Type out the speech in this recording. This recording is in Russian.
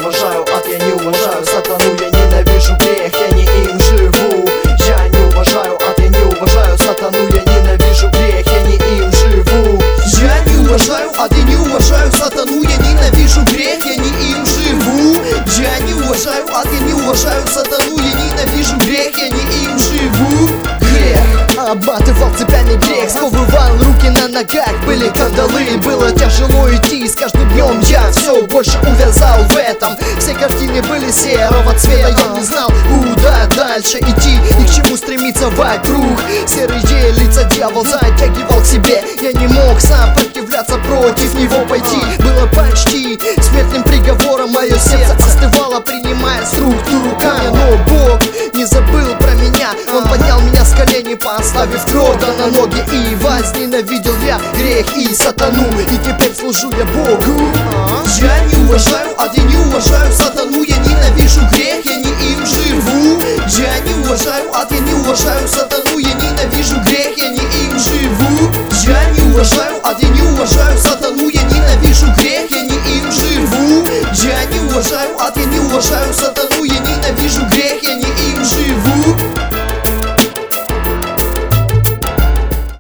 уважаю ад, я не уважаю сатану, я ненавижу грех, я не им живу. Я не уважаю ад, я не уважаю сатану, я ненавижу грех, я не им живу. Я не уважаю ад, я не уважаю сатану, я ненавижу грех, я не им живу. Я не уважаю ад, я не уважаю сатану, я ненавижу грех, я не им живу. Обматывал цепями грех, сковывал руки на ногах, были кандалы, было тяжело идти, с каждым днем я все больше увязал в этом. Все картины были серого цвета, я не знал, куда дальше идти и к чему стремиться вокруг. Серые лица дьявол затягивал к себе, я не мог сопротивляться, против него пойти. Было почти смертным приговором, мое сердце остывало, принимая структуру камня. Но Бог не забыл про меня, Он поднял меня с коленей, поставив твердо на ноги, и возненавидел я грех и сатану, и теперь служу я Богу. Я не уважаю ад, я не уважаю сатану, я ненавижу грех, я не им живу. Я не уважаю ад, я не уважаю сатану, я ненавижу грех, я не им живу. Я не уважаю ад, я не уважаю сатану, я ненавижу грех, я не им живу. Я не уважаю ад, я не уважаю сатану, я ненавижу грех,